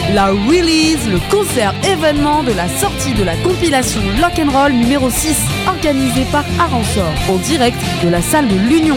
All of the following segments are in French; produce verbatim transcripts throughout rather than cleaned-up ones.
La Release, le concert événement de la sortie de la compilation Rock'n'Roll numéro six, organisée par Aransor, en direct de la salle de l'Union.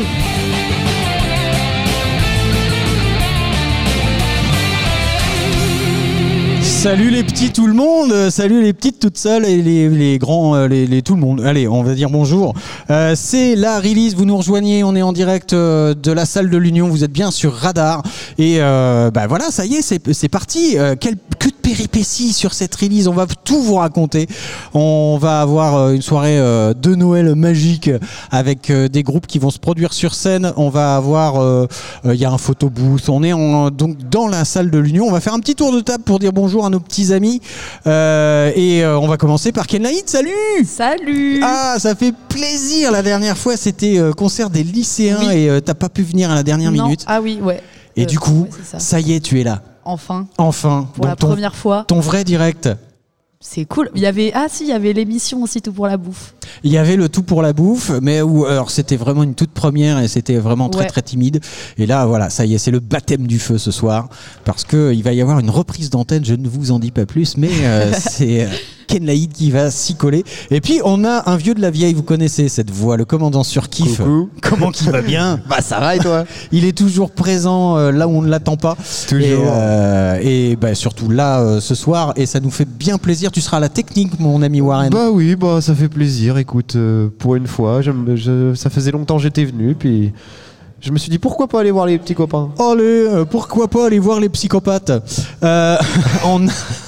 Salut les petits tout le monde, salut les petites toutes seules et les, les grands, les, les tout le monde. Allez, on va dire bonjour. Euh, c'est la Release, vous nous rejoignez, on est en direct euh, de la salle de l'Union, vous êtes bien sur Radar. Et euh, bah voilà, ça y est, c'est, c'est parti. Euh, quel que de péripéties sur cette Release, on va tout vous raconter. On va avoir une soirée euh, de Noël magique avec euh, des groupes qui vont se produire sur scène. On va avoir, il euh, euh, y a un photo booth, on est en, donc dans la salle de l'Union. On va faire un petit tour de table pour dire bonjour à nos petits amis euh, et euh, on va commencer par Ken Laïd. Salut. Salut. Ah, ça fait plaisir. La dernière fois c'était euh, concert des lycéens oui. et euh, t'as pas pu venir à la dernière non. minute. Ah oui, ouais. Et euh, du coup, ouais, ça. ça y est, tu es là. Enfin. Enfin. Pour donc la ton, première fois. Ton vrai direct. C'est cool. Il y avait ah si, il y avait l'émission aussi Tout pour la bouffe. Il y avait le Tout pour la bouffe, mais où alors c'était vraiment une toute première et c'était vraiment très ouais. très timide. Et là voilà, ça y est, c'est le baptême du feu ce soir parce que il va y avoir une reprise d'antenne. Je ne vous en dis pas plus, mais euh, c'est Ken Laïd qui va s'y coller. Et puis on a un vieux de la vieille, vous connaissez cette voix, le commandant Surkiff. Coucou. Comment qu'il va bien? Bah ça va et toi? Il est toujours présent euh, là où on ne l'attend pas. Toujours. Et, euh, et bah, surtout là euh, ce soir, et ça nous fait bien plaisir. Tu seras à la technique, mon ami Warren. Bah oui, bah ça fait plaisir. Écoute, euh, pour une fois, je, ça faisait longtemps que j'étais venu, puis je me suis dit pourquoi pas aller voir les petits copains. Allez, euh, pourquoi pas aller voir les psychopathes. euh, on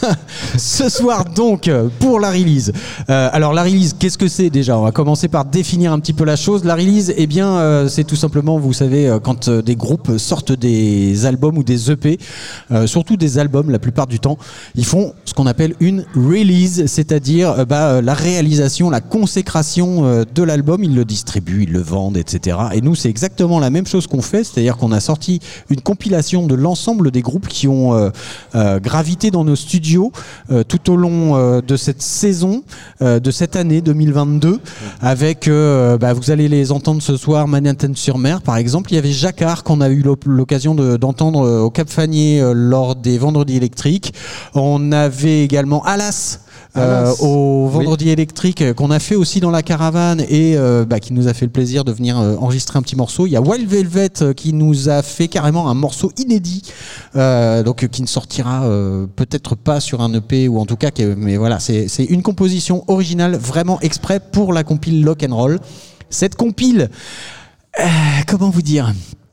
ce soir donc pour la Release. Euh, alors la Release, qu'est-ce que c'est déjà? On va commencer par définir un petit peu la chose. La Release, eh bien, euh, c'est tout simplement, vous savez, quand euh, des groupes sortent des albums ou des E P, euh, surtout des albums la plupart du temps, ils font ce qu'on appelle une release, c'est-à-dire euh, bah, la réalisation, la consécration euh, de l'album. Ils le distribuent, ils le vendent, et cetera. Et nous, c'est exactement la même chose qu'on fait, c'est-à-dire qu'on a sorti une compilation de l'ensemble des groupes qui ont euh, euh, gravité dans nos studios euh, tout au long euh, de cette saison, euh, de cette année deux mille vingt-deux, avec, euh, bah, vous allez les entendre ce soir, Manhattan-sur-Mer par exemple. Il y avait Jacquard qu'on a eu l'occasion de, d'entendre au Cap-Fanier euh, lors des Vendredis électriques. On avait également Alas Euh, au Vendredi oui. électrique qu'on a fait aussi dans la caravane et euh, bah, qui nous a fait le plaisir de venir euh, enregistrer un petit morceau. Il y a Wild Velvet euh, qui nous a fait carrément un morceau inédit, euh, donc euh, qui ne sortira euh, peut-être pas sur un E P ou en tout cas, que, mais voilà, c'est, c'est une composition originale vraiment exprès pour la compile Rock'n'Roll. Cette compile, euh, comment vous dire ?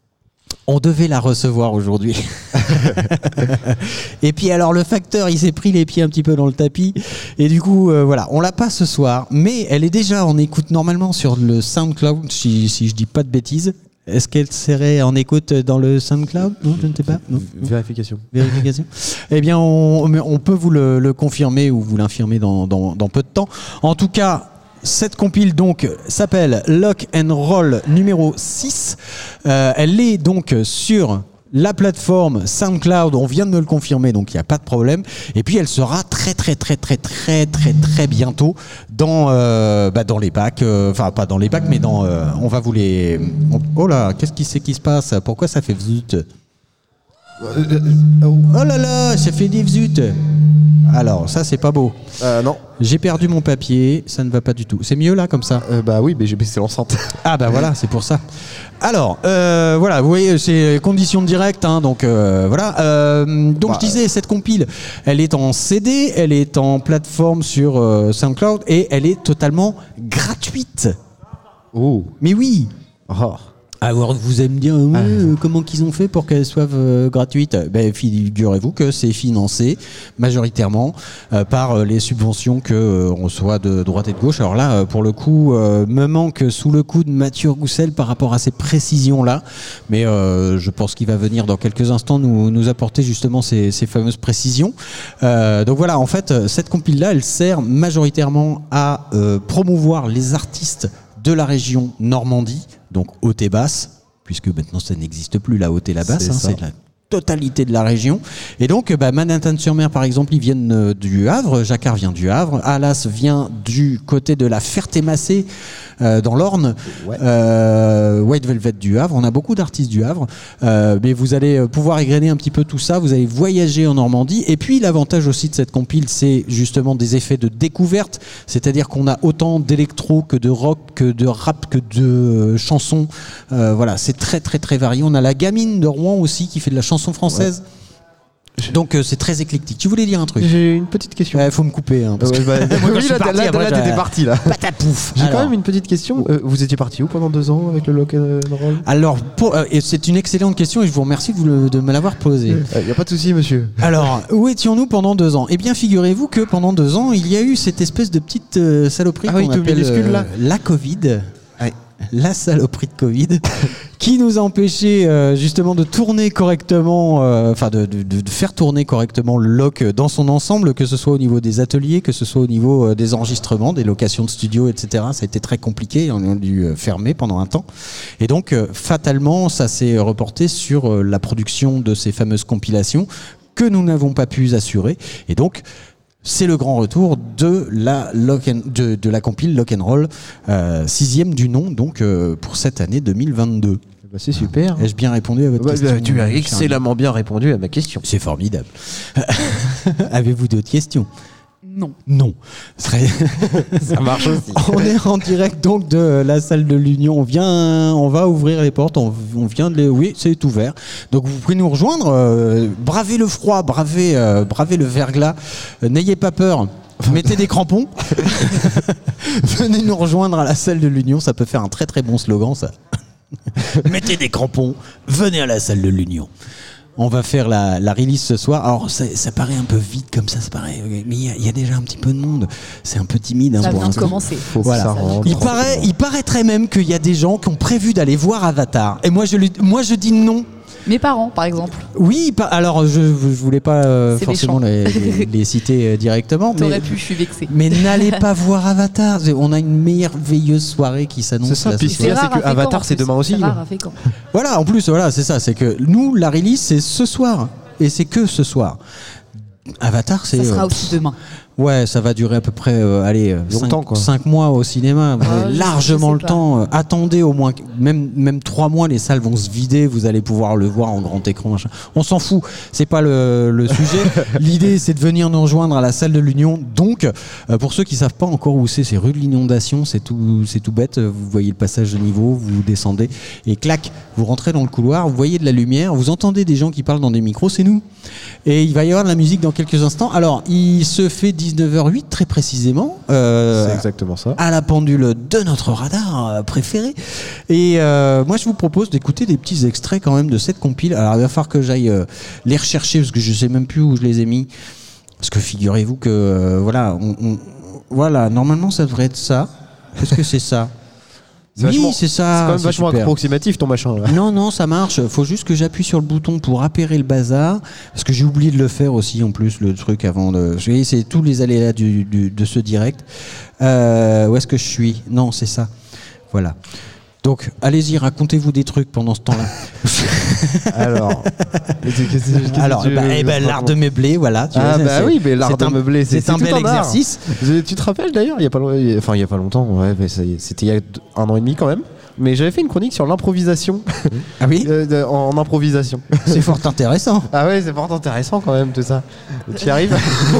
On devait la recevoir aujourd'hui. Et puis alors le facteur, il s'est pris les pieds un petit peu dans le tapis. Et du coup, euh, voilà, on l'a pas ce soir. Mais elle est déjà en écoute normalement sur le SoundCloud, si, si je dis pas de bêtises. Est-ce qu'elle serait en écoute dans le SoundCloud? Non, je ne sais pas. Non. Vérification. Vérification. Eh bien, on, on peut vous le, le confirmer ou vous l'infirmer dans, dans, dans peu de temps. En tout cas, cette compile donc s'appelle Rock'n'Roll numéro six. Euh, elle est donc sur la plateforme SoundCloud, on vient de me le confirmer, donc il n'y a pas de problème. Et puis elle sera très très très très très très très bientôt dans euh, bah dans les packs, enfin euh, pas dans les packs, mais dans euh, on va vous les. Oh là, qu'est-ce qui c'est qui se passe? Pourquoi ça fait vzut? Oh là là, ça fait des vzut. Alors ça c'est pas beau. Euh, non. J'ai perdu mon papier, ça ne va pas du tout. C'est mieux là comme ça? euh, Bah oui, mais j'ai baissé l'enceinte. Ah bah voilà, c'est pour ça. Alors euh, voilà, vous voyez, c'est conditions de direct, hein, donc euh, voilà. Euh, donc bah, je disais, cette compile, elle est en C D, elle est en plateforme sur euh, SoundCloud et elle est totalement gratuite. Oh. Mais oui. Oh. Alors vous allez me dire ouais, euh, comment qu'ils ont fait pour qu'elles soient euh, gratuites? Ben figurez-vous que c'est financé majoritairement euh, par euh, les subventions que euh, on reçoit de droite et de gauche. Alors là, euh, pour le coup, euh, me manque sous le coup de Mathieu Roussel par rapport à ces précisions-là, mais euh, je pense qu'il va venir dans quelques instants nous, nous apporter justement ces, ces fameuses précisions. Euh, donc voilà, en fait, cette compile-là, elle sert majoritairement à euh, promouvoir les artistes de la région Normandie, donc haute et basse, puisque maintenant ça n'existe plus la haute et la basse, c'est, hein, c'est la totalité de la région. Et donc, bah, Manhattan-sur-Mer, par exemple, ils viennent euh, du Havre. Jacquard vient du Havre. Alas vient du côté de la Ferté-Massé, euh, dans l'Orne. Ouais. Euh, White Velvet du Havre. On a beaucoup d'artistes du Havre. Euh, mais vous allez pouvoir égrener un petit peu tout ça. Vous allez voyager en Normandie. Et puis, l'avantage aussi de cette compile, c'est justement des effets de découverte. C'est-à-dire qu'on a autant d'électro que de rock, que de rap, que de euh, chansons. Euh, voilà, c'est très, très, très varié. On a la gamine de Rouen aussi qui fait de la chanson française. Ouais. Donc euh, c'est très éclectique. Tu voulais dire un truc? J'ai une petite question. Il ouais, faut me couper. Hein, parce ouais, que... bah, moi, oui, là, parti, là, après, là t'étais parti là. Patapouf. J'ai Alors. quand même une petite question. Euh, vous étiez parti où pendant deux ans avec le Lock and Roll? Alors, pour, euh, et c'est une excellente question et je vous remercie de, vous le, de me l'avoir posée. Il euh, n'y a pas de souci, monsieur. Alors, où étions-nous pendant deux ans? Eh bien, figurez-vous que pendant deux ans, il y a eu cette espèce de petite euh, saloperie ah, qu'on oui, appelle minuscule, là. Euh, la Covid. Ouais. La saloperie de Covid qui nous a empêché euh, justement de tourner correctement, enfin euh, de, de, de faire tourner correctement le loc dans son ensemble, que ce soit au niveau des ateliers, que ce soit au niveau euh, des enregistrements, des locations de studios, et cetera. Ça a été très compliqué, on a dû euh, fermer pendant un temps. Et donc, euh, fatalement, ça s'est reporté sur euh, la production de ces fameuses compilations que nous n'avons pas pu assurer. Et donc, c'est le grand retour de la, lock and, de, de la compile Lock and Roll, euh, sixième du nom, donc euh, pour cette année deux mille vingt-deux. Bah, c'est super. Ai-je bien répondu à votre bah, question? bah, Tu as excellemment bien répondu à ma question. C'est formidable. Avez-vous d'autres questions? Non. Non. Très... Ça marche aussi. On est en direct donc de la salle de l'Union. On vient, on va ouvrir les portes. On, on vient de les, oui, c'est ouvert. Donc vous pouvez nous rejoindre. Euh, bravez le froid, bravez, euh, bravez le verglas. Euh, n'ayez pas peur. Mettez des crampons. Venez nous rejoindre à la salle de l'Union. Ça peut faire un très très bon slogan, ça. Mettez des crampons. Venez à la salle de l'Union. On va faire la, la release ce soir. Alors ça, ça paraît un peu vide comme ça, ça paraît, mais il y, y a déjà un petit peu de monde. C'est un peu timide. Hein, ça pour vient de l'instant. commencer. Voilà. Ça il, paraît, il paraîtrait même qu'il y a des gens qui ont prévu d'aller voir Avatar. Et moi je, lui, moi, je dis non. Mes parents, par exemple. Oui, alors je, je voulais pas euh, forcément les, les, les citer euh, directement. T'aurais mais, pu, je suis vexée. Mais n'allez pas voir Avatar. On a une merveilleuse soirée qui s'annonce. C'est ça, puis ce qu'il y a, c'est que Avatar, c'est demain aussi. Voilà, en plus, voilà, c'est ça. C'est que nous, la release, c'est ce soir. Et c'est que ce soir. Avatar, c'est. Ça sera euh, aussi demain. Ouais, ça va durer à peu près euh, allez, longtemps, quoi. cinq mois au cinéma. Vous ah, avez largement le pas. temps. Attendez au moins, même, même trois mois, les salles vont se vider. Vous allez pouvoir le voir en grand écran. Machin. On s'en fout. C'est pas le, le sujet. L'idée, c'est de venir nous rejoindre à la salle de l'Union. Donc, euh, pour ceux qui savent pas encore où c'est, c'est rue de l'Inondation. C'est tout, c'est tout bête. Vous voyez le passage de niveau, vous descendez et clac, vous rentrez dans le couloir. Vous voyez de la lumière. Vous entendez des gens qui parlent dans des micros. C'est nous. Et il va y avoir de la musique dans quelques instants. Alors, il se fait dix-neuf heures huit très précisément. Euh, c'est exactement ça. À la pendule de notre radar euh, préféré. Et euh, moi, je vous propose d'écouter des petits extraits quand même de cette compile. Alors, il va falloir que j'aille euh, les rechercher parce que je sais même plus où je les ai mis. Parce que figurez-vous que euh, voilà, on, on, voilà, normalement, ça devrait être ça. Est-ce que c'est ça? C'est oui, vachement, c'est ça. C'est quand même c'est vachement super. approximatif ton machin là. Non, non, ça marche. Faut juste que j'appuie sur le bouton pour appairer le bazar. Parce que j'ai oublié de le faire aussi en plus, le truc avant de. Vous voyez, c'est tous les aléas du, du, de ce direct. Euh, où est-ce que je suis? Non, c'est ça. Voilà. Donc, allez-y, racontez-vous des trucs pendant ce temps-là. Alors, alors, bah, eh ben, l'art de meubler, voilà. Tu ah vois, bah oui, mais l'art de meubler, c'est, c'est un bel exercice. Tu te rappelles d'ailleurs, il y a pas, enfin il y a pas longtemps, ouais, ça y est, c'était il y a un an et demi quand même. Mais j'avais fait une chronique sur l'improvisation. Ah oui euh, de, en, en improvisation. C'est fort intéressant. Ah ouais, c'est fort intéressant quand même tout ça. Tu y arrives?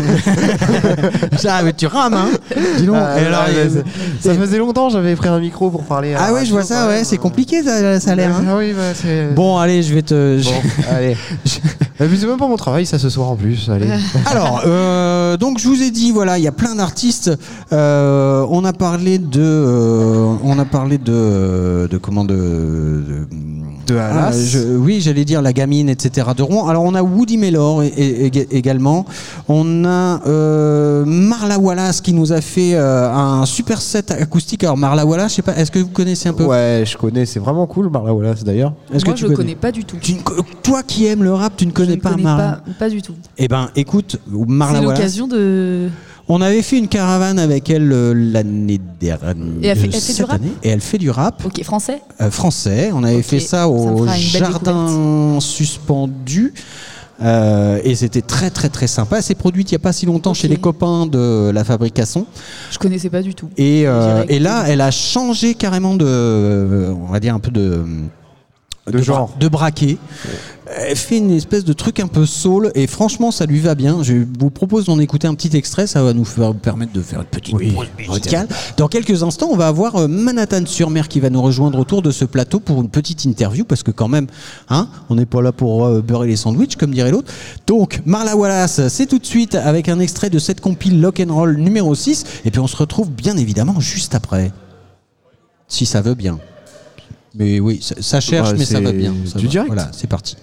Ah mais tu rames, hein. Dis donc. Ah, alors, ouais, euh, ça faisait longtemps, j'avais pris un micro pour parler. Ah ouais, je vois ça, ouais, c'est compliqué ça, ça a l'air. Hein. Ah oui, bah c'est. Bon, allez, je vais te. Bon, allez. Mais c'est même pas mon travail, ça ce soir en plus. Allez. Alors, euh, donc je vous ai dit, voilà, il y a plein d'artistes. Euh, on a parlé de, euh, on a parlé de, de comment de, de, de Alas. Ah, je, oui, j'allais dire la gamine, et cetera. De Rouen. Alors on a Woody Mellor et, et, et, également. On a euh, Marla Wallace qui nous a fait euh, un super set acoustique. Alors Marla Wallace, je sais pas, est-ce que vous connaissez un peu? Ouais, je connais. C'est vraiment cool, Marla Wallace d'ailleurs. Est-ce Moi, que tu je connais, connais pas du tout. Tu, toi qui aimes le rap, tu ne connais je ne pas connais Marla? Pas, pas du tout. Eh ben, écoute, Marla C'est Wallace. l'occasion de. On avait fait une caravane avec elle euh, l'année dernière. Et elle fait, elle fait du rap année, et elle fait du rap. Ok, français euh, Français. On avait okay. fait ça au ça Jardin Suspendu. Euh, et c'était très très très sympa. Elle s'est produite il n'y a pas si longtemps okay. chez les copains de la Fabrication. Je connaissais pas du tout. Et, euh, et là, elle a changé carrément de, on va dire un peu de, de, de genre, de braquet. Elle fait une espèce de truc un peu soul et franchement ça lui va bien. Je vous propose d'en écouter un petit extrait, ça va nous faire, permettre de faire une petite oui, pause musicale. Dans quelques instants, on va avoir Manhattan-sur-Mer qui va nous rejoindre autour de ce plateau pour une petite interview parce que quand même, hein, on n'est pas là pour euh, beurrer les sandwichs comme dirait l'autre. Donc Marla Wallace, c'est tout de suite avec un extrait de cette compile Lock and Roll numéro six et puis on se retrouve bien évidemment juste après. Si ça veut bien. Mais oui, ça, ça cherche, ouais, mais ça va bien. Ça du va. direct. Voilà, c'est parti.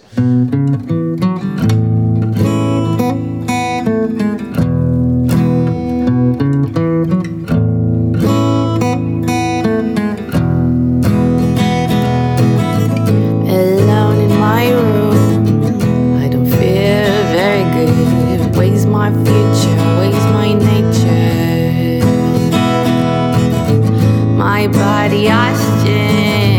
Alone in my room, I don't feel very good. Where's my future? Where's my nature? My body has changed.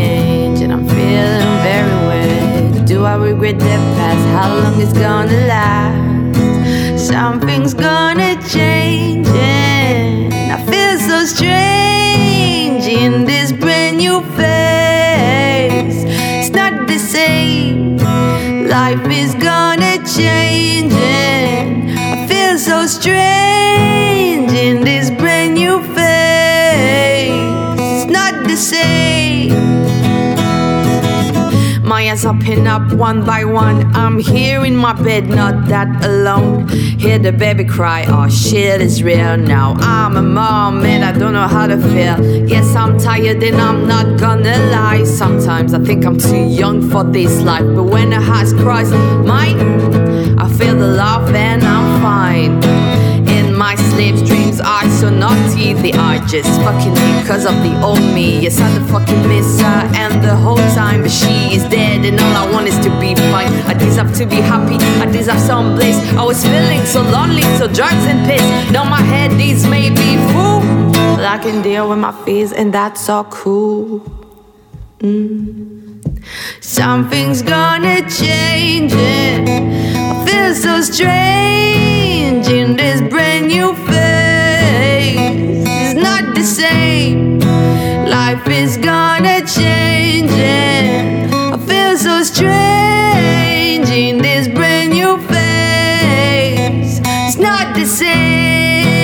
Do I regret the past? How long it's gonna last? Something's gonna change and I feel so strange in this brand new phase. It's not the same. Life is gonna change and I feel so strange in this brand new phase. It's not the same. My eyes are pinned up one by one. I'm here in my bed, not that alone. Hear the baby cry, oh shit, it's real now. I'm a mom and I don't know how to feel. Yes, I'm tired and I'm not gonna lie. Sometimes I think I'm too young for this life. But when a heart cries mine, I feel the love and I'm fine. In my sleep, dreams are so naughty. They are just fucking me cause of the old me. Yes, I the fucking miss her and the whole time. But she is dead and all I want is to be fine. I deserve to be happy, I deserve some bliss. I was feeling so lonely, so drugs and piss. Now my head is maybe full, but I can deal with my fears and that's all cool. mm. Something's gonna change it. I feel so strange in this brand new phase. It's not the same. Life is gonna change it. I feel so strange in this brand new phase. It's not the same.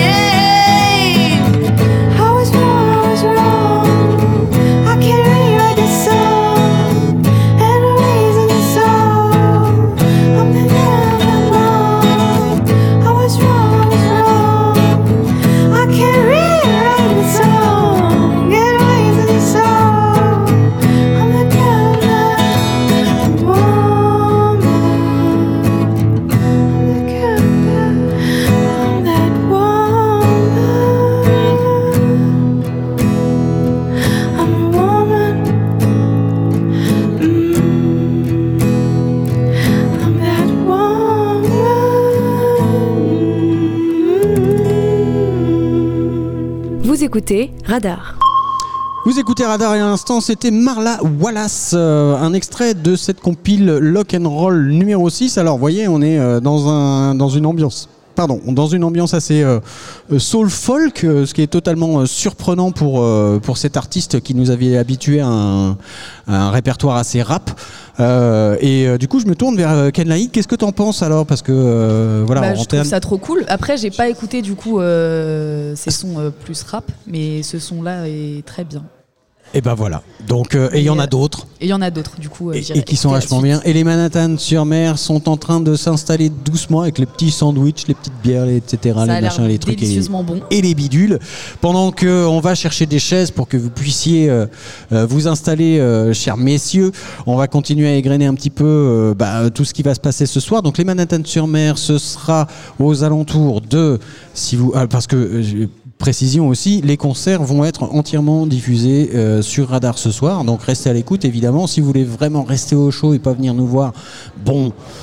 I was wrong, I was wrong. I can't rewrite this song. And the reason is so I'm the man I'm wrong. I was wrong, I was wrong. I can't rewrite this song. And the reason is so I'm the man I'm woman. I'm the girl, I'm that woman. I'm a woman. Mm. I'm that woman. Vous écoutez Radar. Vous écoutez Radar et à l'instant c'était Marla Wallace, euh, un extrait de cette compile Lock and Roll numéro six. Alors vous voyez, on est euh, dans, un, dans une ambiance... Pardon, dans une ambiance assez euh, soul folk, euh, ce qui est totalement euh, surprenant pour, euh, pour cet artiste qui nous avait habitué à un, à un répertoire assez rap. Euh, et euh, du coup, je me tourne vers euh, Ken Laïc. Qu'est-ce que t'en penses alors ? Parce que euh, voilà, bah, en je trouve termes... ça trop cool. Après, j'ai pas écouté du coup euh, ces sons euh, plus rap, mais ce son-là est très bien. Et ben voilà. Donc, euh, et il y en a d'autres. Et il y en a d'autres, du coup. Euh, et, et qui sont vachement bien. Et les Manhattan-sur-Mer sont en train de s'installer doucement avec les petits sandwichs, les petites bières, et cetera. Ça les machins, les trucs. Délicieusement et, bon. Et les bidules. Pendant qu'on va chercher des chaises pour que vous puissiez euh, euh, vous installer, euh, chers messieurs, on va continuer à égrener un petit peu euh, bah, tout ce qui va se passer ce soir. Donc les Manhattan-sur-Mer, ce sera aux alentours de... si vous, ah, parce que... Euh, précision aussi, les concerts vont être entièrement diffusés euh, sur Radar ce soir, donc restez à l'écoute évidemment. Si vous voulez vraiment rester au chaud et pas venir nous voir, bon,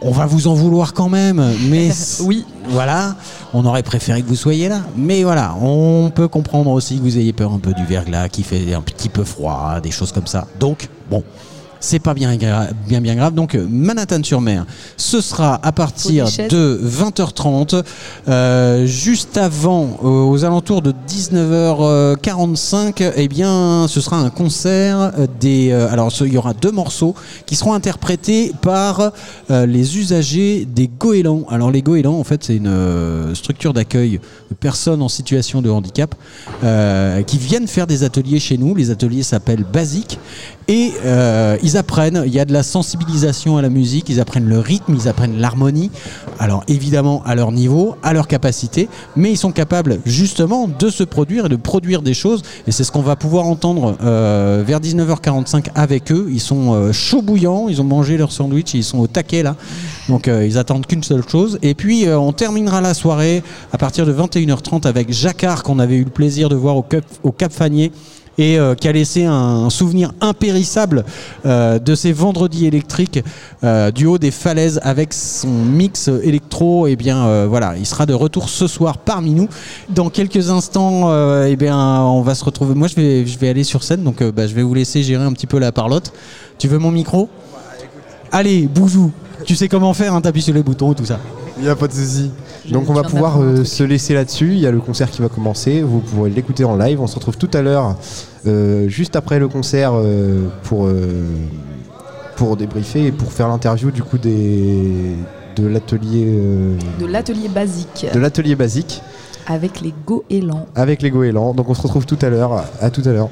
On va vous en vouloir quand même, mais Oui. voilà, on aurait préféré que vous soyez là. Mais voilà, on peut comprendre aussi que vous ayez peur un peu du verglas, qui fait un petit peu froid, des choses comme ça. Donc, bon, c'est pas bien, gra- bien, bien grave. Donc, Manhattan-sur-Mer, ce sera à partir de vingt heures trente, euh, juste avant, euh, aux alentours de dix-neuf heures quarante-cinq, eh bien, ce sera un concert des. Euh, alors, ce- il y aura deux morceaux qui seront interprétés par euh, les usagers des goélands. Alors, les goélands, en fait, c'est une euh, structure d'accueil de personnes en situation de handicap euh, qui viennent faire des ateliers chez nous. Les ateliers s'appellent Basique. Et euh, ils apprennent, il y a de la sensibilisation à la musique, ils apprennent le rythme, ils apprennent l'harmonie, alors évidemment à leur niveau, à leur capacité, mais ils sont capables justement de se produire et de produire des choses, et c'est ce qu'on va pouvoir entendre euh, vers dix-neuf heures quarante-cinq avec eux. Ils sont euh, chauds bouillants, ils ont mangé leur sandwich, ils sont au taquet là, donc euh, ils attendent qu'une seule chose, et puis euh, on terminera la soirée à partir de vingt et une heures trente avec Jacquard, qu'on avait eu le plaisir de voir au Cap, au Cap Fanier, et euh, qui a laissé un, un souvenir impérissable euh, de ces vendredis électriques euh, du haut des falaises avec son mix électro. Et bien euh, voilà, il sera de retour ce soir parmi nous. Dans quelques instants, euh, et bien on va se retrouver. Moi, je vais, je vais aller sur scène, donc euh, bah, je vais vous laisser gérer un petit peu la parlotte. Tu veux mon micro ? Allez, boujou. Tu sais comment faire, hein, t'appuies sur les boutons et tout ça. Il n'y a pas de souci. Donc Je on va viens pouvoir d'apprendre un euh, truc. se laisser là-dessus. Il y a le concert qui va commencer. Vous pourrez l'écouter en live. On se retrouve tout à l'heure, euh, juste après le concert, euh, pour, euh, pour débriefer et pour faire l'interview du coup des, de l'atelier euh, De l'atelier basique de l'atelier basique avec les goélands. avec les goélands. Donc on se retrouve tout à l'heure. À tout à l'heure.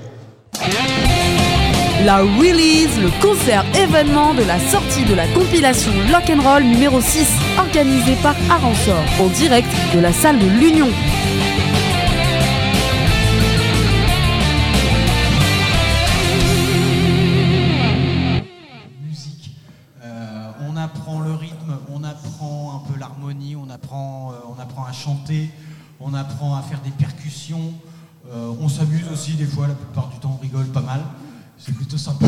La release, le concert événement de la sortie de la compilation Rock'n'Roll numéro six, organisée par Aransor, en direct de la salle de l'Union. Musique. Euh, on apprend le rythme, on apprend un peu l'harmonie, on apprend, euh, on apprend à chanter, on apprend à faire des percussions. Euh, on s'amuse aussi des fois, la plupart du temps on rigole pas mal. C'est plutôt sympa.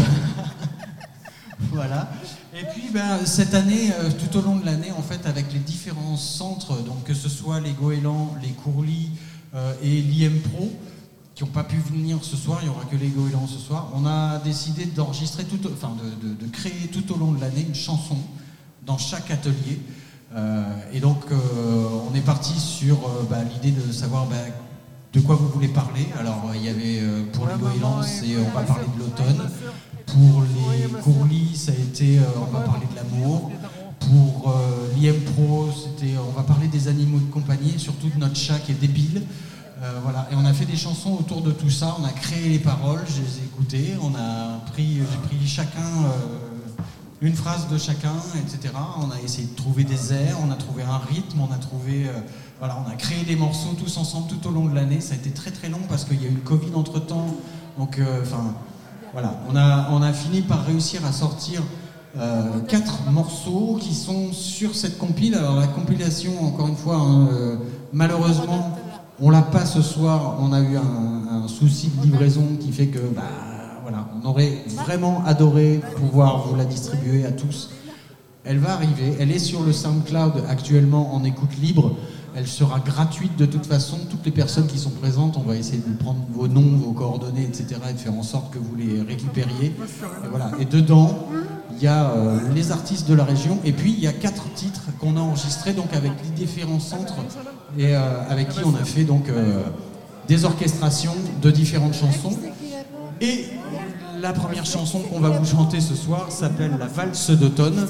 Voilà. Et puis ben, cette année, euh, tout au long de l'année, en fait, avec les différents centres, donc que ce soit les goélands, les Courlis euh, et l'I M Pro, qui n'ont pas pu venir ce soir, il n'y aura que les goélands ce soir, on a décidé d'enregistrer, tout, au, enfin de, de, de créer tout au long de l'année une chanson dans chaque atelier. Euh, et donc euh, on est parti sur euh, bah, l'idée de savoir bah, de quoi vous voulez parler. Alors il y avait euh, pour les goélands, c'est on va parler de l'automne. Pour les Courlis, ça a été euh, on va parler de l'amour. Pour euh, l'I M Pro, c'était on va parler des animaux de compagnie, et surtout de notre chat qui est débile. Euh, voilà. Et on a fait des chansons autour de tout ça, on a créé les paroles, je les ai écoutées, on a pris, j'ai pris chacun euh, une phrase de chacun, et cetera. On a essayé de trouver des airs, on a trouvé un rythme, on a trouvé, euh, voilà, on a créé des morceaux tous ensemble tout au long de l'année. Ça a été très très long parce qu'il y a eu le Covid entre temps, donc enfin euh, voilà, on a on a fini par réussir à sortir euh, quatre morceaux qui sont sur cette compile. Alors la compilation, encore une fois, hein, euh, malheureusement. On l'a pas ce soir, on a eu un, un souci de livraison qui fait que, bah, voilà, on aurait vraiment adoré pouvoir vous la distribuer à tous. Elle va arriver, elle est sur le SoundCloud actuellement en écoute libre, elle sera gratuite de toute façon. Toutes les personnes qui sont présentes, on va essayer de prendre vos noms, vos coordonnées, et cetera et de faire en sorte que vous les récupériez. Et voilà. Et dedans, il y a euh, les artistes de la région, et puis il y a quatre titres qu'on a enregistrés donc avec les différents centres et euh, avec qui on a fait donc euh, des orchestrations de différentes chansons. Et la première chanson qu'on va vous chanter ce soir s'appelle La Valse d'automne.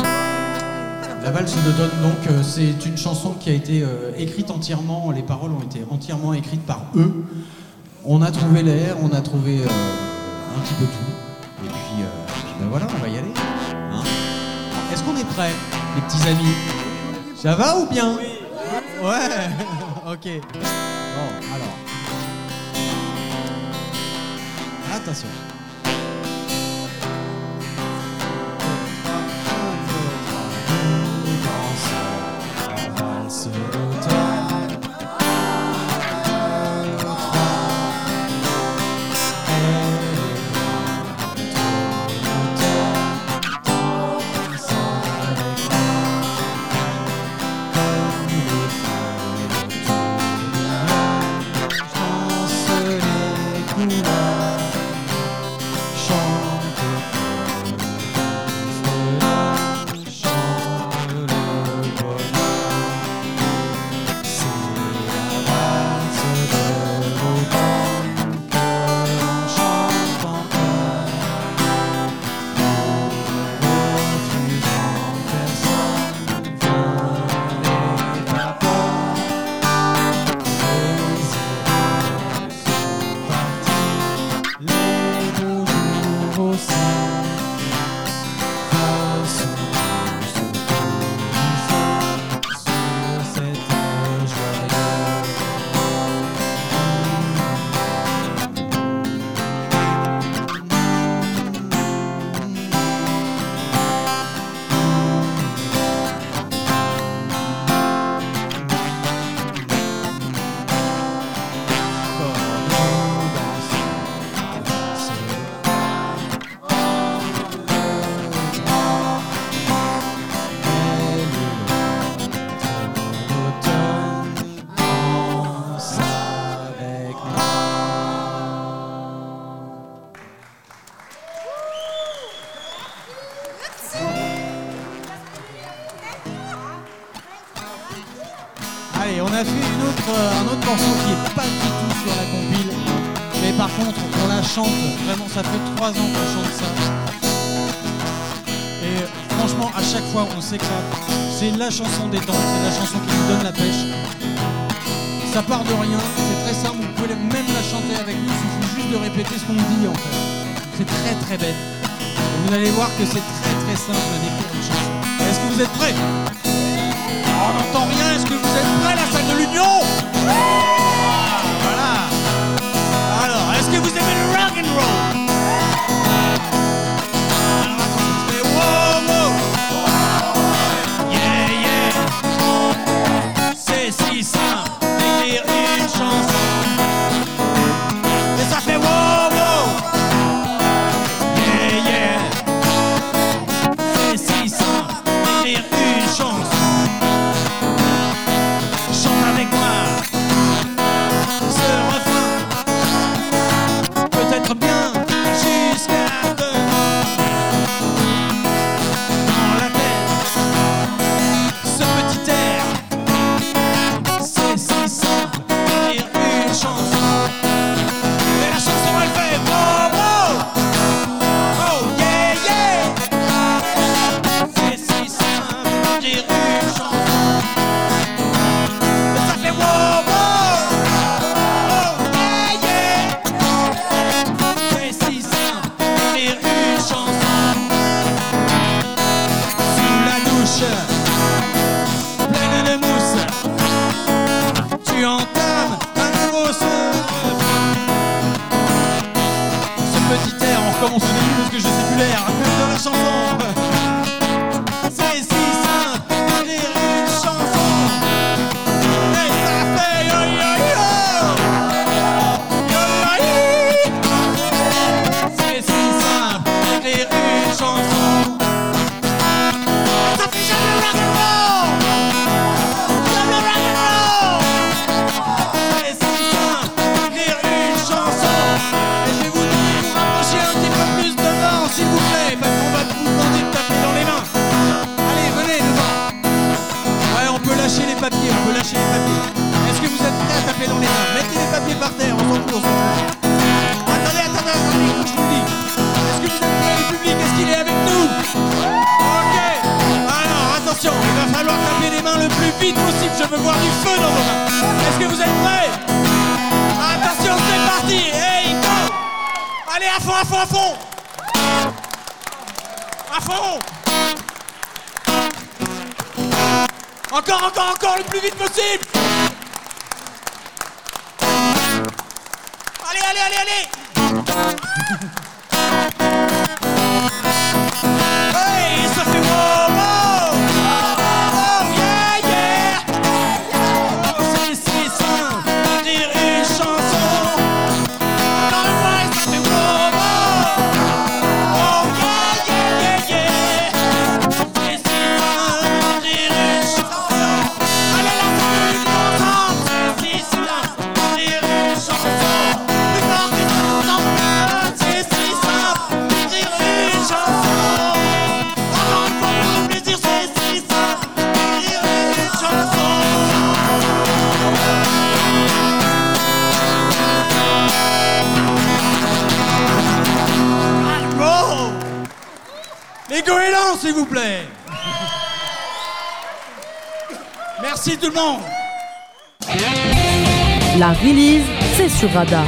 La Valse d'automne, donc euh, c'est une chanson qui a été euh, écrite entièrement, les paroles ont été entièrement écrites par eux. On a trouvé l'air, on a trouvé euh, un petit peu tout. Et puis, euh, ben voilà, on va y aller. Hein. Est-ce qu'on est prêts, les petits amis? Ça va ou bien? Ouais. Ok. Bon, alors. Attention. Allez, on a fait une autre, euh, un autre morceau qui est pas du tout sur la compile. Mais par contre, on la chante. Vraiment, ça fait trois ans qu'on chante ça. Et franchement, à chaque fois, on s'éclate. C'est la chanson des temps, c'est la chanson qui nous donne la pêche. Ça part de rien, c'est très simple. Vous pouvez même la chanter avec nous. Il suffit juste de répéter ce qu'on dit en fait. C'est très très bête. Et vous allez voir que c'est très très simple à décrire une chanson. Est-ce que vous êtes prêts? On n'entend rien, est-ce que vous êtes prêts, la salle de l'Union? Ah, voilà. Alors, est-ce que vous aimez le rock and roll? Alors, attention, c'est wow, wow. Yeah, yeah. C'est si simple d'écrire une chanson. Et ça fait wow, wow. Yeah, yeah. C'est si simple d'écrire une chanson. Chante avec moi ce refrain, peut-être bien jusqu'à demain. Dans la tête, ce petit air, c'est si simple d'écrire une chanson. Et la chanson elle fait wow, wow. Oh yeah, yeah. C'est si simple d'écrire une chanson. Ça fait wow, wow. Oh yeah, yeah. C'est si simple d'écrire une chanson. Sous la douche, pleine de mousse, tu entames un nouveau souffle. Ce petit air, on recommence au début parce que je sais plus l'air, même dans la chanson. C'est si simple d'écrire une chanson. Et ça fait yo yo yo, yo yo. C'est si simple d'écrire une chanson. Ça fait j'aime le rock and roll, j'aime le rock and roll. C'est si simple d'écrire une chanson. Et je vais vous demander de vous rapprocher un petit peu plus devant, s'il vous plaît, parce qu'on va vous demander de taper dans les mains. Allez, venez devant. Ouais, on peut lâcher les papiers, on peut lâcher les papiers. Est-ce que vous êtes prêts à taper dans les mains? Mettez les papiers par terre, on s'en fout, on s'en fout. Attendez, attendez, attendez, il faut que je vous le dise. Est-ce que vous êtes prêts, le public? Est-ce qu'il est avec nous? Ok. Alors, attention, il va falloir taper les mains le plus vite possible. Je veux voir du feu dans vos mains. Est-ce que vous êtes prêts? Attention, c'est parti. Hey, go. Allez, à fond, à fond, à fond. À fond. Encore, encore, encore, le plus vite possible. Allez, allez, allez, allez. Hey, ça fait wow, wow. Oh, yeah, yeah. Oh, c'est si simple d'écrire une chanson. Dans le voix, ça fait wow, wow. Oh, yeah, yeah, yeah, yeah. C'est si simple d'écrire une chanson. Allez, là, ça fait une chanson. C'est si simple d'écrire une chanson. Plus fort que ça, non. C'est si simple d'écrire une chanson. Encore une fois, pour le plaisir, c'est si simple d'écrire une chanson. Bravo. Les goélands, s'il vous plaît. Merci tout le monde. La release, c'est sur Radar.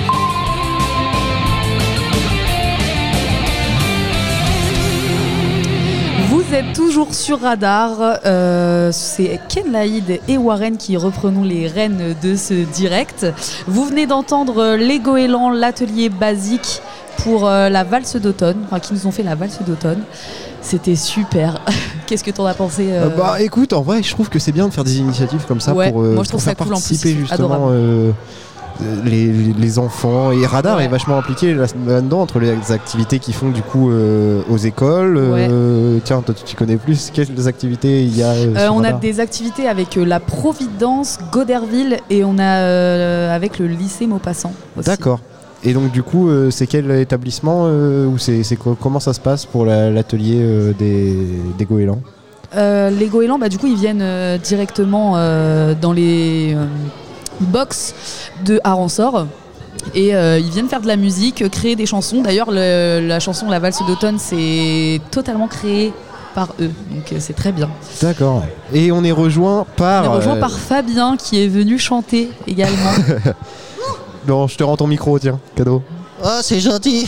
Vous êtes toujours sur Radar. Euh, c'est Ken Laïd et Warren qui reprenons les rênes de ce direct. Vous venez d'entendre les Goélands, l'atelier basique pour euh, la valse d'automne, enfin qui nous ont fait la valse d'automne. C'était super. Qu'est-ce que t'en as pensé euh... Euh, Bah écoute, en vrai, je trouve que c'est bien de faire des initiatives comme ça Ouais, pour, euh, moi, je trouve pour ça faire cool en plus, participer justement adorable. euh, les, les enfants. Et Radar Ouais. est vachement impliqué là- là-dedans entre les activités qu'ils font du coup euh, aux écoles. Euh, tiens, toi tu t'y connais plus. Quelles activités il y a euh, Euh, sur on a Radar des activités avec euh, la Providence, Goderville et on a euh, avec le lycée Maupassant aussi. D'accord. Et donc du coup, euh, c'est quel établissement euh, ou c'est, c'est quoi- comment ça se passe pour la- l'atelier euh, des, des goélands? euh, les goélands, bah, du coup, ils viennent euh, directement euh, dans les euh, box de Aransor. Et euh, ils viennent faire de la musique, créer des chansons. D'ailleurs, le, la chanson La Valse d'automne, c'est totalement créé par eux. Donc euh, c'est très bien. D'accord. Et on est rejoint par... On est rejoint euh, par Fabien qui est venu chanter également. Non, je te rends ton micro, tiens, cadeau. Oh, c'est gentil.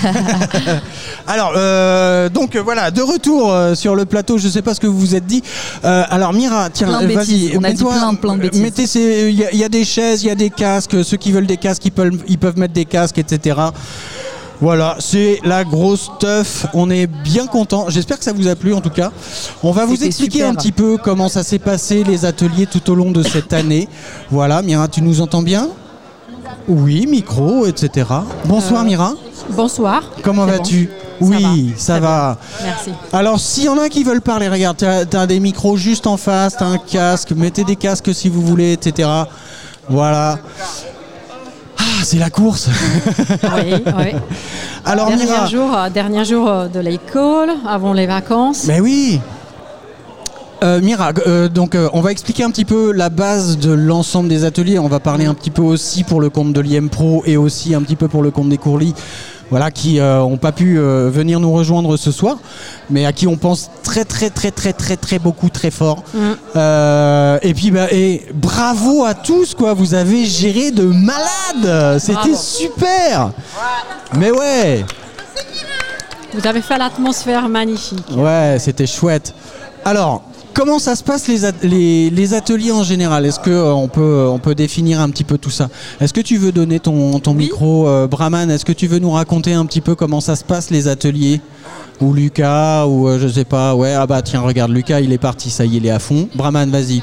Alors, euh, donc euh, voilà, de retour euh, sur le plateau. Je sais pas ce que vous vous êtes dit. Euh, alors, Mira, tiens, Plein de vas-y. bêtises. On a dit mets-toi- plein, plein de bêtises. Mettez ces, il y, a- il y a des chaises, il y a des casques. Ceux qui veulent des casques, ils peuvent, ils peuvent mettre des casques, et cetera. Voilà, c'est la grosse teuf. On est bien content. J'espère que ça vous a plu en tout cas. On va vous C'était expliquer super. un petit peu comment ça s'est passé les ateliers tout au long de cette année. Voilà, Mira, tu nous entends bien ? Oui, micro, et cetera. Bonsoir Euh, Mira. Bonsoir. Comment C'est vas-tu ? bon. Oui, Ça ça va. va. Merci. Alors, s'il y en a qui veulent parler, regarde, t'as, t'as des micros juste en face, t'as un casque, mettez des casques si vous voulez, et cetera. Voilà. Ah, c'est la course. Oui, oui. Alors, dernier Mira. jour, euh, dernier jour euh, de l'école, avant les vacances. Mais oui. Euh, Mira, euh, donc euh, on va expliquer un petit peu la base de l'ensemble des ateliers. On va parler un petit peu aussi pour le compte de l'I M Pro et aussi un petit peu pour le compte des Courlis, voilà, qui n'ont pas pu euh, venir nous rejoindre ce soir, mais à qui on pense très très très très très très beaucoup très fort. Mm. Euh, et puis bah, et bravo à tous quoi, vous avez géré de malade, c'était Bravo. super. Mais ouais. Vous avez fait l'atmosphère magnifique. Ouais, c'était chouette. Alors, comment ça se passe les, at- les, les ateliers en général ? Est-ce qu'on peut, on peut définir un petit peu tout ça ? Est-ce que tu veux donner ton, ton Oui. micro, euh, Brahman ? Est-ce que tu veux nous raconter un petit peu comment ça se passe les ateliers ? Ou Lucas, ou euh, je sais pas, ouais, ah bah tiens, regarde, Lucas, il est parti, ça y est, il est à fond. Brahman, vas-y.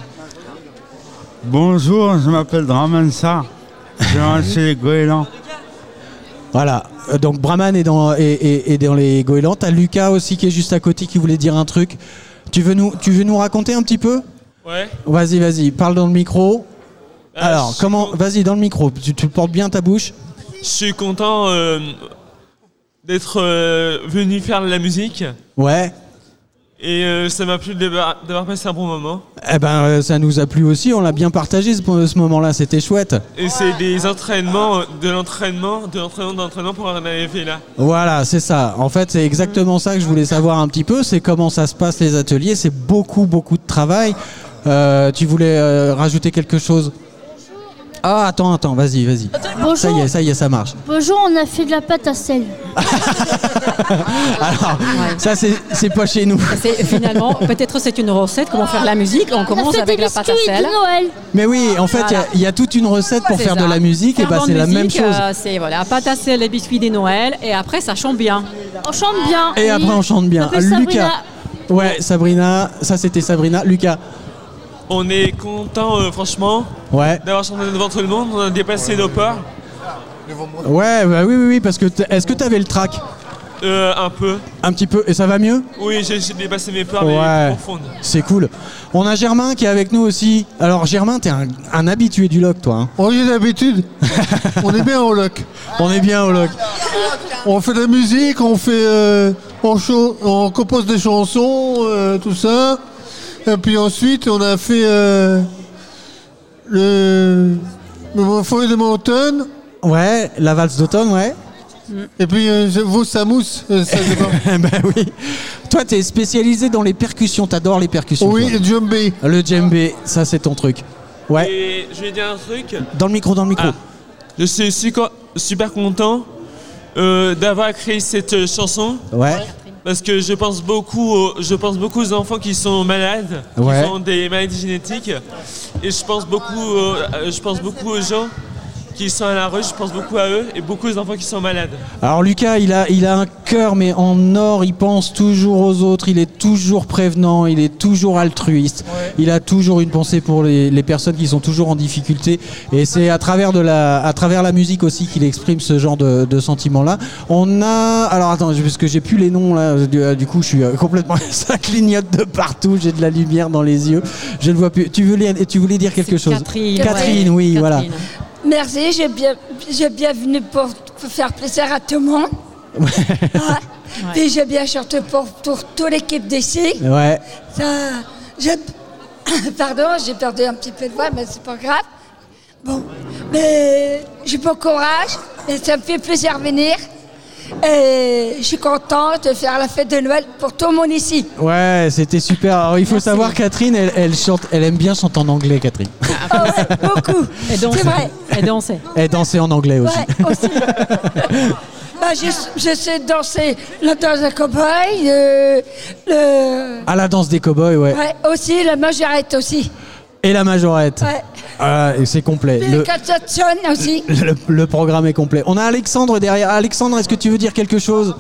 Bonjour, je m'appelle Dramansa. Je rentre chez les goélands. Voilà, Euh, donc Brahman est dans, est, est- est dans les goélands. T'as Lucas aussi qui est juste à côté qui voulait dire un truc. Tu veux nous, tu veux nous raconter un petit peu ? Ouais. Vas-y, vas-y, parle dans le micro. Euh, Alors, je suis comment con- Vas-y, dans le micro. Tu, tu portes bien ta bouche. Je suis content euh, d'être euh, venu faire de la musique Ouais. et euh, ça m'a plu d'avoir d'avoir passé un bon moment. Eh ben, euh, ça nous a plu aussi. On l'a bien partagé ce, ce moment-là. C'était chouette. Et c'est des entraînements, euh, de l'entraînement, de l'entraînement, d'entraînement pour en arriver là. Voilà, c'est ça. En fait, c'est exactement ça que je voulais savoir un petit peu. C'est comment ça se passe les ateliers. C'est beaucoup, beaucoup de travail. Euh, tu voulais euh, rajouter quelque chose ? Ah, attends, attends. Vas-y, vas-y. Bonjour. Ça y est, ça y est, ça marche. Bonjour, on a fait de la pâte à sel. Alors, ça, c'est c'est pas chez nous. C'est, finalement, peut-être c'est une recette, comment faire la musique. On On a commence fait avec des la pâte à biscuits sel. de Noël. Mais oui, en fait, il y a- Voilà. il y, a toute une recette pour C'est faire ça. de la musique. Et Faire bah, bonne c'est la même musique, chose. euh, c'est voilà, pâte à sel, les biscuits des Noël, et après ça chante bien. On chante bien. Et après, on chante bien. Ça fait Lucas. Sabrina. Ouais, Sabrina. Ça, c'était Sabrina. Lucas. On est content, euh, franchement, Ouais. d'avoir chanté devant tout le monde. On a dépassé nos peurs Ouais, bah oui, oui, oui, parce que t- est-ce que t'avais le track euh, un peu. un petit peu et ça va mieux? Oui, j'ai j'ai dépassé mes peurs, Ouais. mais profondes. C'est cool. On a Germain qui est avec nous aussi. Alors Germain, t'es un, un habitué du loc, toi. Hein. On y est d'habitude. On est bien au loc. On est bien au loc. On fait de la musique, on fait, euh, on, cho- on compose des chansons, euh, tout ça. Et puis ensuite, on a fait euh, le, le forêt de Mountain. Ouais, la valse d'automne, ouais. Et puis euh, vos samous, euh, ça dépend. Ben oui. Toi, t'es spécialisé dans les percussions. T'adores les percussions. Oui, toi. le djembé. Le djembé, ça c'est ton truc. Ouais. Et je vais dire un truc. Dans le micro, dans le micro. Ah. Je suis super, super content euh, d'avoir créé cette euh, chanson Ouais. parce que je pense beaucoup, aux, je pense beaucoup aux enfants qui sont malades, Ouais. qui ont des maladies génétiques, et je pense beaucoup, euh, je pense beaucoup aux gens qui sont à la rue. Je pense beaucoup à eux et beaucoup aux enfants qui sont malades. Alors Lucas, il a, il a un cœur mais en or, il pense toujours aux autres, il est toujours prévenant, il est toujours altruiste, il a toujours une pensée pour les, les personnes qui sont toujours en difficulté et c'est à travers, de la, à travers la musique aussi qu'il exprime ce genre de, de sentiments-là. On a... Alors attends, parce que j'ai plus les noms là, du, du coup je suis euh, complètement... ça clignote de partout, j'ai de la lumière dans les yeux, je ne vois plus. Tu voulais, tu voulais dire quelque C'est chose? Catherine. Catherine, oui, voilà. Catherine. Merci, j'ai bien, j'ai bien venu pour faire plaisir à tout le monde. Ouais. Ouais. Puis j'ai bien chanté pour, pour toute l'équipe d'ici. Ouais. Ça, j'ai... Pardon, j'ai perdu un petit peu de voix, mais c'est pas grave. Bon, mais j'ai bon courage, et ça me fait plaisir de venir. Et je suis contente de faire la fête de Noël pour tout le monde ici. Ouais, c'était super. Alors, il faut Merci. savoir, Catherine, elle, elle chante, elle aime bien chanter en anglais, Catherine. Oh ouais, beaucoup. Et danser. C'est vrai. Et danser. Elle dansait en anglais aussi. Ouais, aussi. Bah, je, je sais danser la danse de cow-boy, le, le... À la danse des cow-boys, ouais. Ouais, aussi la majorette aussi. Et la majorette. Ouais. Ah, et c'est complet. Puis Le, le Catson aussi. le- le programme est complet. On a Alexandre derrière. Alexandre, est-ce que tu veux dire quelque chose?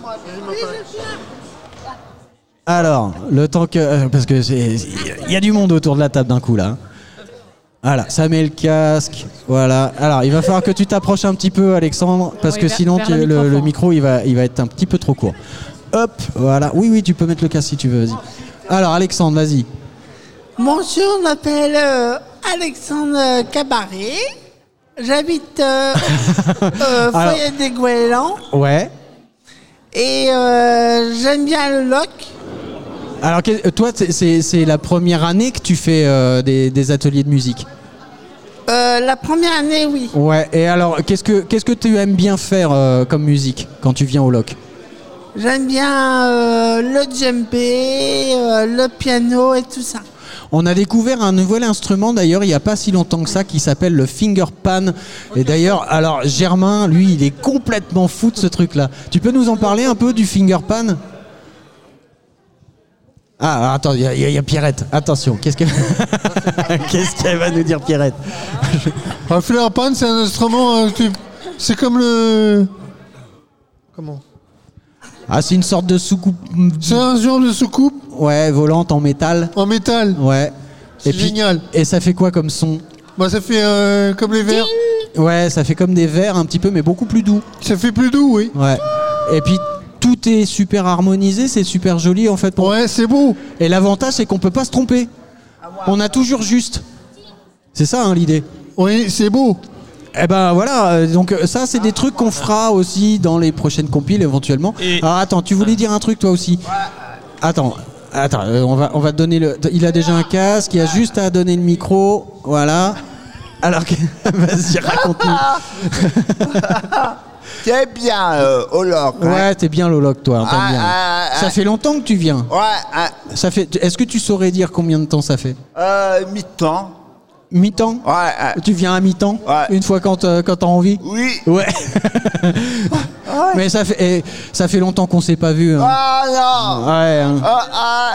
Alors, le temps que... euh, Parce que c'est... Il y a du monde autour de la table d'un coup, là. Voilà, ça met le casque. Voilà. Alors, il va falloir que tu t'approches un petit peu, Alexandre, parce Oui, que vers- sinon, vers tu- le le, le microphone. micro, il va, il va être un petit peu trop court. Hop, voilà. Oui, oui, tu peux mettre le casque si tu veux, vas-y. Alors, Alexandre, vas-y. Bonjour, je m'appelle euh, Alexandre Cabaret. J'habite euh, euh, Alors- Foyer des Goélands Ouais. et euh, j'aime bien le loc. Alors, que- toi, c'est- c'est c'est la première année que tu fais euh, des, des ateliers de musique. Euh, la première année, oui. Ouais. Et alors, qu'est-ce que qu'est-ce que tu aimes bien faire euh, comme musique quand tu viens au loc? J'aime bien euh, le djembé, euh, le piano et tout ça. On a découvert un nouvel instrument d'ailleurs il n'y a pas si longtemps que ça qui s'appelle le finger pan. Et d'ailleurs, alors Germain, lui, il est complètement fou de ce truc-là. Tu peux nous en parler un peu du finger pan? Ah, attends, il y, a- il y a Pierrette. Attention, qu'est-ce que qu'est-ce qu'elle va nous dire, Pierrette? Un fleur pan, c'est un instrument. euh, tu- C'est comme le. Comment? Ah, c'est une sorte de soucoupe. C'est un genre de soucoupe Ouais, volante en métal. en métal. Ouais. C'est Et puis- génial. Et ça fait quoi comme son? Bah, ça fait euh, comme les verres. Ouais, ça fait comme des verres un petit peu, mais beaucoup plus doux. Ça fait plus doux, oui. Ouais. Et puis tout est super harmonisé, c'est super joli en fait. Pour... Ouais, c'est beau. Et l'avantage, c'est qu'on peut pas se tromper. On a toujours juste. C'est ça hein, l'idée. Oui, c'est beau. Eh ben voilà, euh, donc euh, ça c'est des trucs qu'on fera aussi dans les prochaines compiles éventuellement. Et- Alors attends, tu voulais dire un truc toi aussi? Attends, attends, euh, on va on va te donner le. Il a déjà un casque, il y a juste à donner le micro, voilà. Alors que vas-y raconte-nous. T'es bien euh, au loc. hein. Ouais, t'es bien Loloc toi, t'aimes Ah, bien. ah, ah. Ça fait longtemps que tu viens. Ouais, ah, Ça fait. Est-ce que tu saurais dire combien de temps ça fait? euh, mi-temps. Mi-temps? Ouais, ah, Tu viens à mi-temps? Ouais. Une fois quand, euh, quand t'as envie? oui. Ouais. Mais ça fait, eh, ça fait longtemps qu'on s'est pas vu. Hein. Ah non. Ouais. Hein. Ah, ah,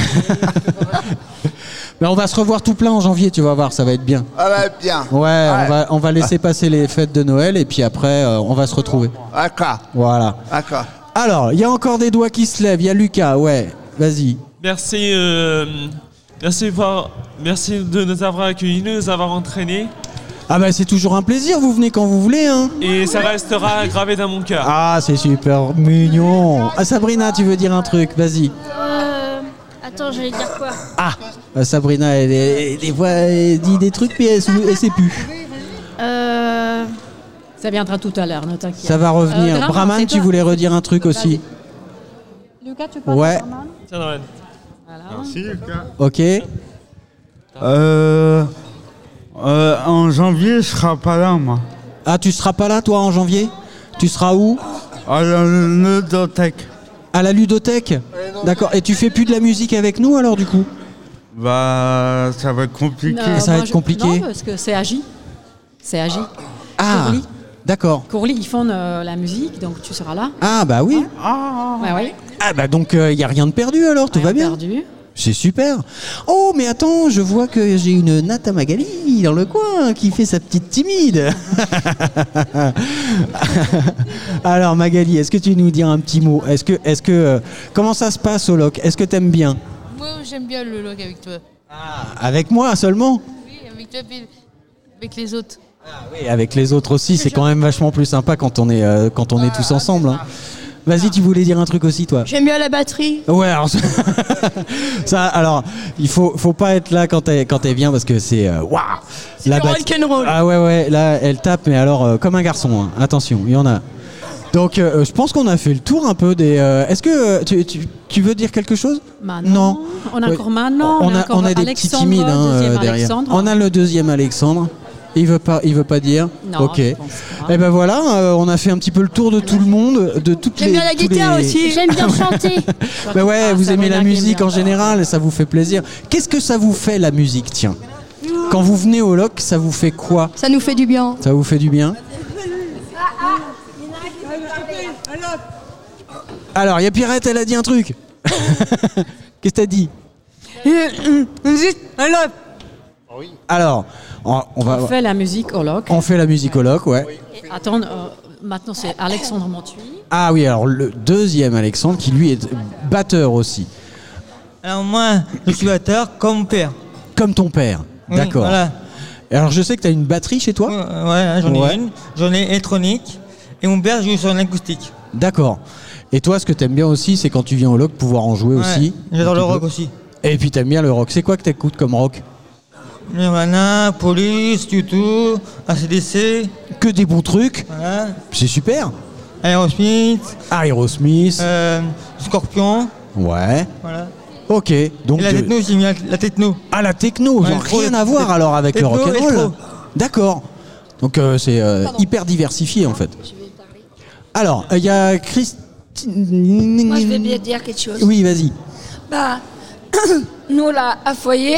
Mais on va se revoir tout plein en janvier, tu vas voir, ça va être bien. ah bah, bien. Ouais, On, va, on va laisser passer les fêtes de Noël et puis après, euh, on va se retrouver. D'accord, Voilà. d'accord. Alors, il y a encore des doigts qui se lèvent. Il y a Lucas, ouais. Vas-y. Merci, euh, merci, pour- merci de nous avoir accueillis, de nous avoir entraînés. Ah bah c'est toujours un plaisir, vous venez quand vous voulez, hein. Et ça restera gravé dans mon cœur. Ah, c'est super mignon. Ah, Sabrina, tu veux dire un truc? Vas-y. Euh, attends, j'allais dire quoi? Ah, euh, Sabrina, elle, elle- des fois, elle dit des trucs, mais elle, sou- elle sait plus. Euh, Ça viendra tout à l'heure, ne t'inquiète. Ça va revenir. Euh, Draman, Brahman, c'est tu toi. voulais redire un truc aussi? Lucas, tu parles Ouais. Tiens, Noël. Voilà. Ok. Euh, euh, en janvier, je serai pas là, moi. Ah, tu seras pas là, toi, en janvier? Tu seras où? À la ludothèque. À la ludothèque? D'accord. Et tu fais plus de la musique avec nous, alors, du coup? Bah, ça va être compliqué. Non, Ça va moi, être je- compliqué. Non, parce que c'est Agi. C'est Agi. Ah, Courly. d'accord. Courly, ils font euh, la musique, donc tu seras là. Ah, bah oui. Ouais, oui. Ah, bah donc, il n'y a rien de perdu, alors, tout Rien va bien. perdu. C'est super. Oh, mais attends, je vois que j'ai une Nata Magali dans le coin qui fait sa petite timide. Alors Magali, est-ce que tu nous dis un petit mot? Est-ce que, est-ce que, euh, comment ça se passe au loc? Est-ce que t'aimes bien? Moi, j'aime bien le log avec toi. Avec moi seulement? Oui, avec toi, puis avec les autres. Oui, avec les autres aussi. C'est quand même vachement plus sympa quand on est, euh, quand on est tous ensemble. hein. Vas-y, tu voulais dire un truc aussi, toi? J'aime bien la batterie. Ouais, alors ça, alors il faut, faut pas être là quand elle, quand elle vient parce que c'est euh, waouh. La du bat- rock'n'roll. Ah ouais ouais, là elle tape mais alors euh, comme un garçon. hein. Attention, il y en a. Donc, euh, je pense qu'on a fait le tour un peu des. euh, Est-ce que euh, tu, tu, tu veux dire quelque chose? Manon. Non. On a Ouais. encore Manon. On a, encore on a des Alexandre, petits timides hein, deuxième euh, derrière. Alexandre. On a le deuxième Alexandre. Il veut pas, il veut pas dire. Non, ok. je pense pas. Et ben voilà, euh, on a fait un petit peu le tour de tout le monde, de toutes J'aime les. bien la tous guitare les- aussi. J'aime bien chanter. Ben ouais, Ah, vous aimez Sabrina la qui aime musique bien. en général, et ça vous fait plaisir. Qu'est-ce que ça vous fait la musique, tiens? Quand vous venez au loc, ça vous fait quoi? Ça nous fait du bien. Ça vous fait du bien? Alors, il y a Pierrette, elle a dit un truc. Qu'est-ce que t'as dit? Alors, on, on va. On fait la musique au loc. On fait la musique au loc, ouais. Et attends, euh, maintenant c'est Alexandre Montuy. Ah oui, alors le deuxième Alexandre qui lui est batteur aussi. Alors moi, je suis batteur comme mon père. Comme ton père, Oui, d'accord. voilà. Et alors je sais que tu as une batterie chez toi? Ouais, j'en ai Ouais. une. J'en ai électronique. Et mon père joue sur l'acoustique. D'accord. Et toi, ce que t'aimes bien aussi, c'est quand tu viens au loc, pouvoir en jouer Ouais, aussi. j'adore Un le petit rock peu. aussi. Et puis t'aimes bien le rock. C'est quoi que t'écoutes comme rock? Nirvana, Police, U deux, A C D C. Que des bons trucs. Voilà. C'est super. Aerosmith. Aerosmith. Euh, Scorpion. Ouais. Voilà. Ok. Donc Et la de- techno, j'ai mis la, la techno. Ah, la techno, Ouais, genre trop- rien à voir techno- alors avec le techno, rock'n'roll. électro. D'accord. Donc euh, c'est euh, hyper diversifié en fait. Alors, il y a Christine. Moi, je vais bien dire quelque chose. Oui, vas-y. Bah, nous, là, à foyer,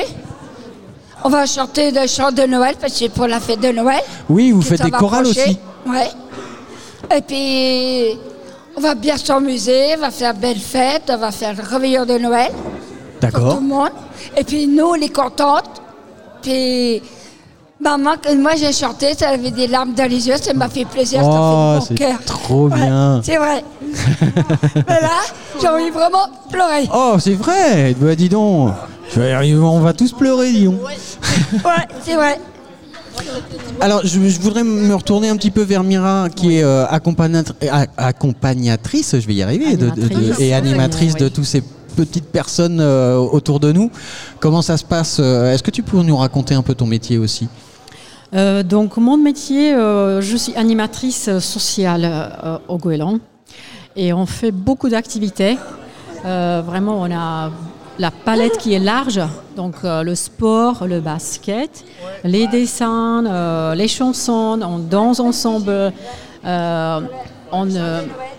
on va chanter des chants de Noël, parce que c'est pour la fête de Noël. Oui, vous que faites ça des va chorales approcher. aussi. Ouais. Et puis, on va bien s'amuser, on va faire belle fête, on va faire le réveillon de Noël. Pour D'accord. tout le monde. Et puis, nous, on est contentes. Puis, maman, quand moi j'ai chanté, ça avait des larmes dans les yeux, ça m'a fait plaisir, Oh, ça fait c'est de mon cœur. trop Ouais, bien. c'est vrai. Mais là, j'ai envie vraiment de pleurer. Oh, c'est vrai. Bah, dis donc. Je vais arriver- On va tous pleurer, dis donc. Ouais, c'est vrai. Alors, je, je voudrais me retourner un petit peu vers Mira, qui est euh, accompagnat- a- accompagnatrice, je vais y arriver, de- de- de- Animatrice. et animatrice de Oui. tous ces petites personnes euh, autour de nous. Comment ça se passe euh, Est-ce que tu peux nous raconter un peu ton métier aussi? Euh, donc, mon métier, euh, je suis animatrice sociale euh, au Goéland. Et on fait beaucoup d'activités. Euh, vraiment, on a la palette qui est large. Donc, euh, le sport, le basket, les dessins, euh, les chansons, on danse ensemble. Euh, on, euh,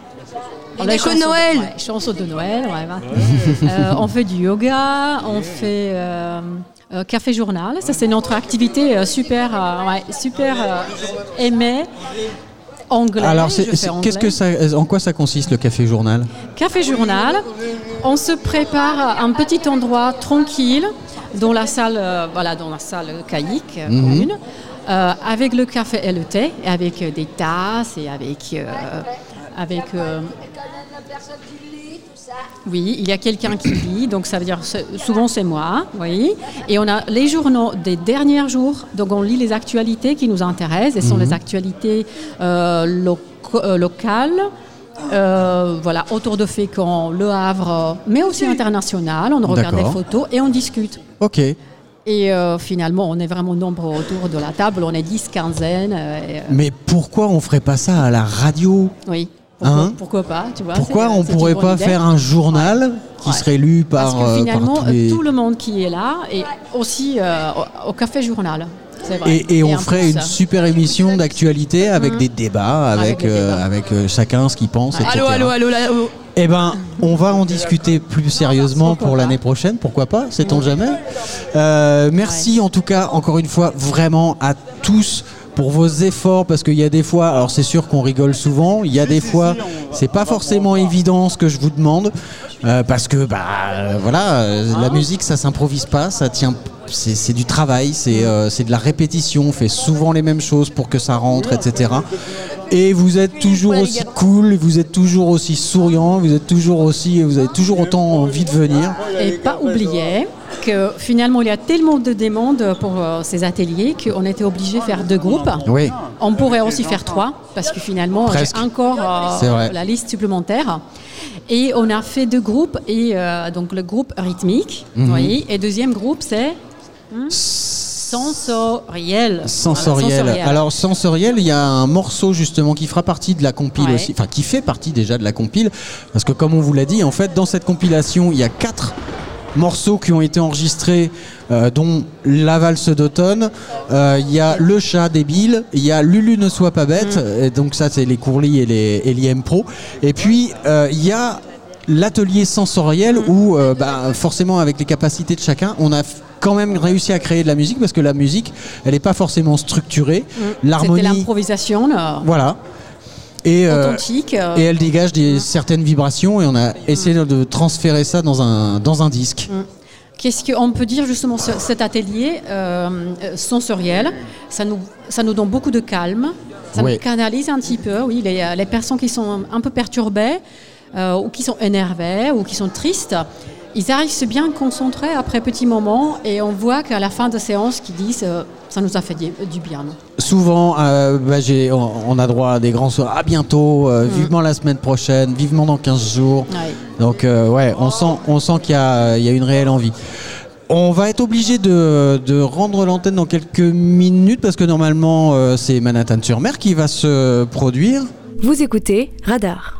Les les décos de chansons Noël. ouais, chansons de Noël, ouais, va. Euh, on fait du yoga, on fait euh, euh, café journal. Ça, c'est notre activité euh, super, euh, ouais, super euh, aimée. Anglais. Alors, je c'est- fais c'est- anglais. qu'est-ce que ça, en quoi ça consiste le café journal? Café journal, on se prépare à un petit endroit tranquille dans la salle, euh, voilà, dans la salle caïque euh, Mhm. commune, euh, avec le café et le thé, et avec euh, des tasses et avec, euh, avec euh, oui, il y a quelqu'un qui lit, donc ça veut dire c'est- souvent c'est moi, oui. Et on a les journaux des derniers jours, donc on lit les actualités qui nous intéressent, et ce sont Mhm. les actualités euh, loco- euh, locales, euh, voilà, autour de Fécamp, Le Havre, mais aussi international. On regarde des D'accord. photos et on discute. Ok. Et euh, finalement, on est vraiment nombreux autour de la table, on est dix, quinzaine. euh, et, euh, Mais pourquoi on ferait pas ça à la radio? oui. Pourquoi, Hein pourquoi pas, tu vois, Pourquoi c'est- on c'est une pourrait bonne pas idée. faire un journal qui Ouais. serait lu par, Parce que euh, par finalement, tous les... tout le monde qui est là est aussi euh, au, au café journal. C'est vrai. Et, et on en ferait plus, une super émission d'actualité avec Mhm. des débats, avec, Avec des euh, débats. avec euh, chacun ce qu'il pense, et cetera. Allô, allô, allô, allô. Eh ben, on va en discuter plus sérieusement pour l'année prochaine, pourquoi pas, sait-on jamais. Euh, merci en tout cas, encore une fois, vraiment à tous pour vos efforts, parce qu'il y a des fois, alors c'est sûr qu'on rigole souvent, il y a des fois, c'est pas forcément évident ce que je vous demande, euh, parce que bah euh, voilà, euh, la musique ça s'improvise pas, ça tient, c'est c'est du travail, c'est euh, c'est de la répétition, on fait souvent les mêmes choses pour que ça rentre, et cetera. Et vous êtes toujours aussi cool, vous êtes toujours aussi souriant, vous êtes toujours aussi, vous avez toujours autant envie de venir. Et pas oublier que finalement, il y a tellement de demandes pour euh, ces ateliers qu'on était obligé de faire deux groupes. Oui. On pourrait aussi faire trois, parce que finalement, Presque. j'ai encore euh, C'est vrai. la liste supplémentaire. Et on a fait deux groupes, et euh, donc le groupe rythmique, Mhm. oui, et deuxième groupe, c'est... C'est sensoriel. Sensoriel. Voilà, Alors sensoriel, il y a un morceau justement qui fera partie de la compile Ouais. aussi, enfin qui fait partie déjà de la compile, parce que comme on vous l'a dit, en fait dans cette compilation il y a quatre morceaux qui ont été enregistrés, euh, dont La valse d'automne, euh, il y a Le chat débile, il y a Lulu ne soit pas bête, Mm. et donc ça c'est les Courlis et les, et l'I M Pro, et puis euh, il y a l'atelier sensoriel Mm. où euh, bah, forcément avec les capacités de chacun on a f- quand même réussi à créer de la musique, parce que la musique elle n'est pas forcément structurée, Mm. l'harmonie C'était l'improvisation. là. voilà. Et, euh, Authentique, euh. et elle dégage des, certaines vibrations, et on a essayé de transférer ça dans un, dans un disque. Mm. Qu'est-ce qu'on peut dire justement sur cet atelier euh, euh, sensoriel? Ça nous, ça nous donne beaucoup de calme, ça Ouais. nous canalise un petit peu, oui, les, les personnes qui sont un peu perturbées, euh, ou qui sont énervées, ou qui sont tristes. Ils arrivent bien concentrés après petit moment, et on voit qu'à la fin de séance, qu'ils disent euh, ça nous a fait du, du bien. Non? Souvent, euh, bah, j'ai, on, on a droit à des grands soirs. À bientôt, euh, vivement la semaine prochaine, vivement dans quinze jours. Ouais. Donc, euh, ouais, on sent, on sent qu'il y a, il y a une réelle envie. On va être obligé de, de rendre l'antenne dans quelques minutes, parce que normalement, euh, c'est Manhattan-sur-Mer qui va se produire. Vous écoutez Radar.